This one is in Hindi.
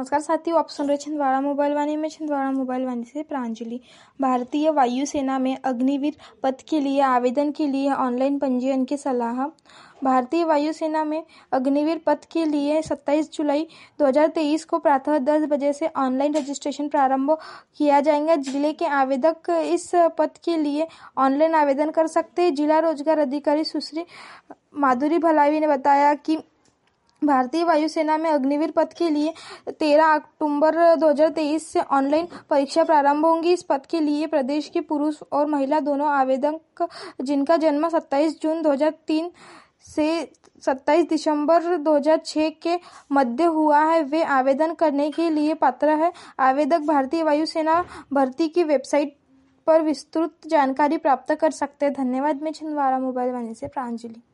नमस्कार साथियों, आप सुन रहे छिंदवाड़ा मोबाइल वाणी में। छिंदवाड़ा मोबाइल वाणी से प्रांजलि। भारतीय वायुसेना में अग्निवीर पद के लिए आवेदन के लिए ऑनलाइन पंजीयन की सलाह। भारतीय वायुसेना में अग्निवीर पद के लिए 27 जुलाई 2023 को प्रातः 10 बजे से ऑनलाइन रजिस्ट्रेशन प्रारंभ किया जाएगा। जिले के आवेदक इस पद के लिए ऑनलाइन आवेदन कर सकते हैं। जिला रोजगार अधिकारी सुश्री माधुरी भलावी ने बताया कि भारतीय वायुसेना में अग्निवीर पद के लिए 13 अक्टूबर 2023 से ऑनलाइन परीक्षा प्रारंभ होंगी। इस पद के लिए प्रदेश के पुरुष और महिला दोनों आवेदक जिनका जन्म 27 जून 2003 से 27 दिसंबर 2006 के मध्य हुआ है, वे आवेदन करने के लिए पात्र है। आवेदक भारतीय वायुसेना भर्ती की वेबसाइट पर विस्तृत जानकारी प्राप्त कर सकते हैं। धन्यवाद। मैं छिंदवाड़ा मोबाइल वाणी से प्रांजलि।